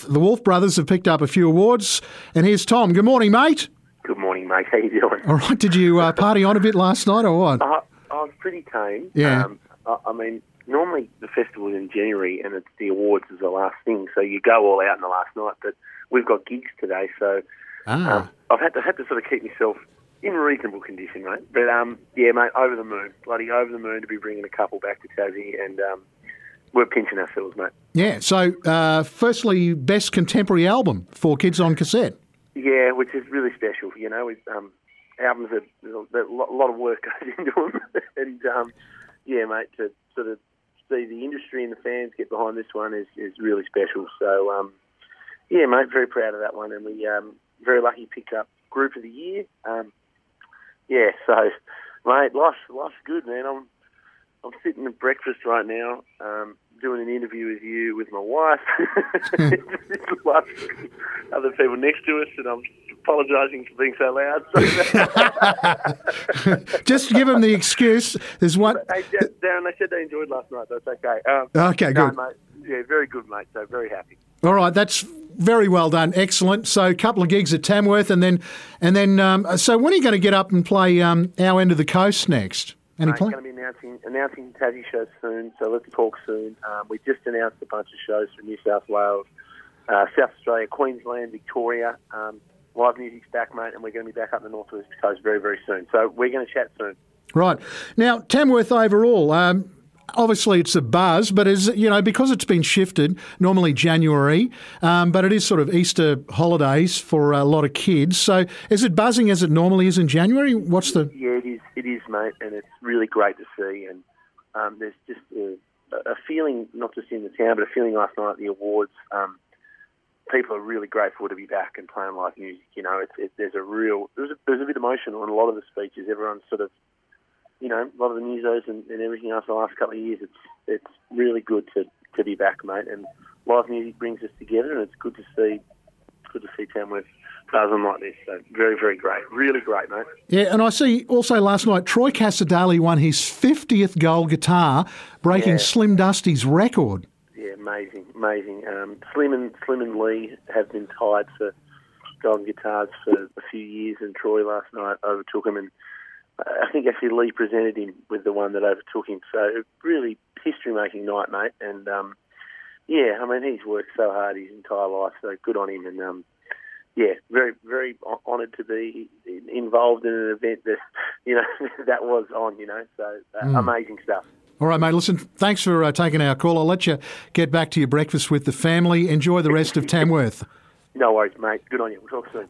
The Wolf Brothers have picked up a few awards, and here's Tom. Good morning, mate. Good morning, mate. How you doing? All right, did you party on a bit last night or what? I was pretty tame. Yeah. I mean, normally the festival is in January and it's the awards is the last thing, so you go all out in the last night, but we've got gigs today, so I've had to sort of keep myself in reasonable condition, mate. But, yeah, mate, over the moon. Bloody over the moon to be bringing a couple back to Tassie, and we're pinching ourselves, mate. Yeah, so firstly, best contemporary album for Kids on Cassette. Yeah, which is really special. You know, albums there's a lot of work goes into them, and yeah, mate, to sort of see the industry and the fans get behind this one is really special. So, yeah, mate, very proud of that one, and we very lucky picked up Group of the Year. Yeah, so, mate, life's good, man. I'm sitting at breakfast right now, doing an interview with you with my wife. Lots of other people next to us, and I'm apologising for being so loud. Just give them the excuse. There's one. Hey, Darren, they said they enjoyed last night. That's okay. Okay, good. No, mate. Yeah, very good, mate. So very happy. All right, that's very well done. Excellent. So a couple of gigs at Tamworth, and then. So when are you going to get up and play our end of the coast next? Any plan? Going to be announcing Tassie shows soon, so let's talk soon. We just announced a bunch of shows from New South Wales, South Australia, Queensland, Victoria. Live music's back, mate, and we're going to be back up the North West Coast very, very soon. So we're going to chat soon. Right. Now, Tamworth overall, obviously it's a buzz, but because it's been shifted, normally January, but it is sort of Easter holidays for a lot of kids. So is it buzzing as it normally is in January? Yeah, it is, mate, and it's really great to see. And there's just a feeling, not just in the town, but a feeling last night at the awards. People are really grateful to be back and playing live music. You know, there's a bit emotional in a lot of the speeches. Everyone's sort of, you know, a lot of the newsos and everything else the last couple of years. It's really good to be back, mate. And live music brings us together, and it's good to see Tamworth buzzing like this. So very, very great. Really great, mate. Yeah, and I see also last night Troy Casadali won his 50th gold guitar, breaking Slim Dusty's record. Yeah, amazing. Slim and Lee have been tied for golden guitars for a few years, and Troy last night overtook him, and I think actually Lee presented him with the one that overtook him. So really history-making night, mate. And yeah, I mean, he's worked so hard his entire life, so good on him. And yeah, very, very honoured to be involved in an event that, you know, that was on, you know. So amazing stuff. All right, mate, listen, thanks for taking our call. I'll let you get back to your breakfast with the family. Enjoy the rest of Tamworth. No worries, mate. Good on you. We'll talk soon.